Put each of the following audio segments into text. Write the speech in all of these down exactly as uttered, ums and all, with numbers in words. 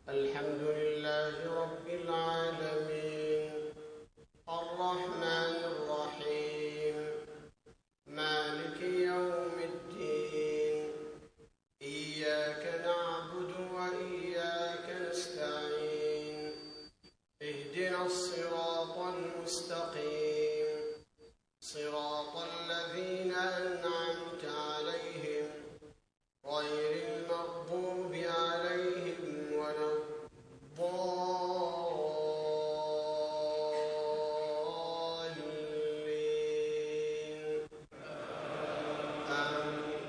الحمد لله رب العالمين الرحمن الرحيم مالك يوم الدين إياك نعبد وإياك نستعين اهدنا الصراط المستقيم صراط الذين أنعمت عليهم غير المغضوب عليهم ولا الضالين آمين.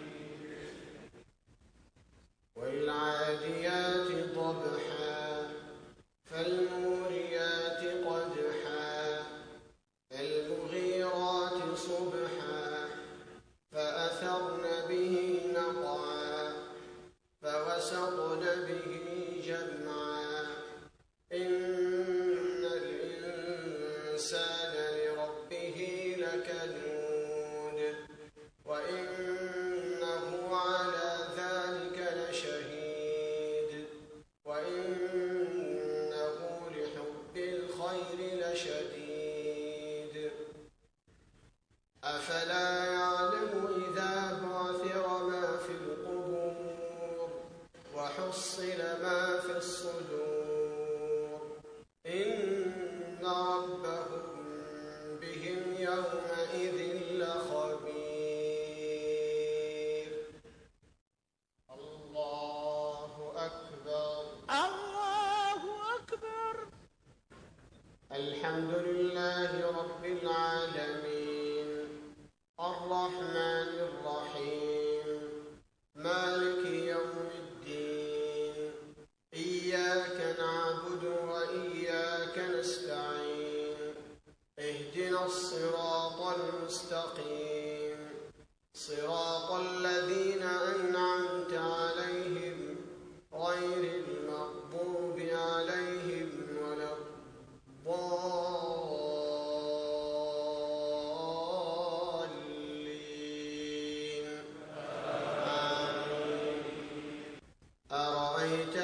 والعاديات ضبحا فالموريات قدحا فالمغيرات صبحا فأثرن به نقعا فوسطن به جمعا إن الإنسان لربه لكنود وإنه على ذلك لشهيد وإنه لحب الخير لشديد أفلا يعلم إذا بعثر ما في القبور وحصل ما في الصدور إن ربهم بهم يومئذ لخبير. الله أكبر. الله أكبر. الحمد لله رب العالمين الرحمن الرحيم مالك يوم الدين إياك نعبد وإياك نستعين اهدنا الصراط المستقيم صراط الذين أنعمت عليهم غير المغضوب عليهم ولا الضالين آمين. أرأيت